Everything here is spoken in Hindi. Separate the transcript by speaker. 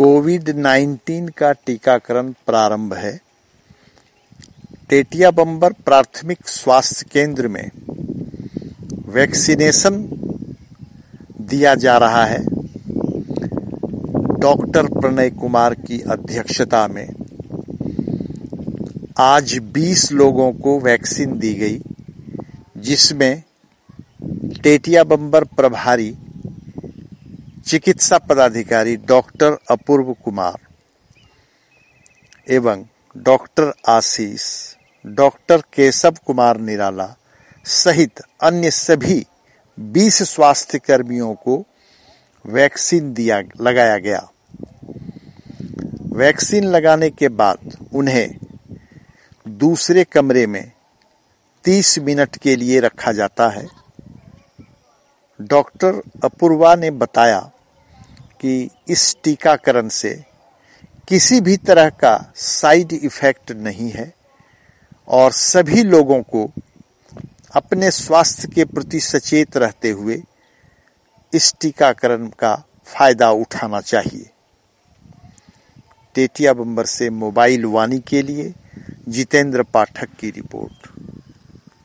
Speaker 1: कोविड-19 का टीकाकरण प्रारंभ है। टेटिया बंबर प्राथमिक स्वास्थ्य केंद्र में वैक्सीनेशन दिया जा रहा है। डॉक्टर प्रणय कुमार की अध्यक्षता में आज 20 लोगों को वैक्सीन दी गई, जिसमें टेटिया बंबर प्रभारी चिकित्सा पदाधिकारी डॉक्टर अपूर्व कुमार एवं डॉक्टर आशीष, डॉक्टर केशव कुमार निराला सहित अन्य सभी 20 स्वास्थ्य कर्मियों को वैक्सीन लगाया गया। वैक्सीन लगाने के बाद उन्हें दूसरे कमरे में 30 मिनट के लिए रखा जाता है। डॉक्टर अपूर्वा ने बताया कि इस टीकाकरण से किसी भी तरह का साइड इफेक्ट नहीं है और सभी लोगों को अपने स्वास्थ्य के प्रति सचेत रहते हुए इस टीकाकरण का फायदा उठाना चाहिए। टेटिया बंबर से मोबाइल वाणी के लिए जितेंद्र पाठक की रिपोर्ट।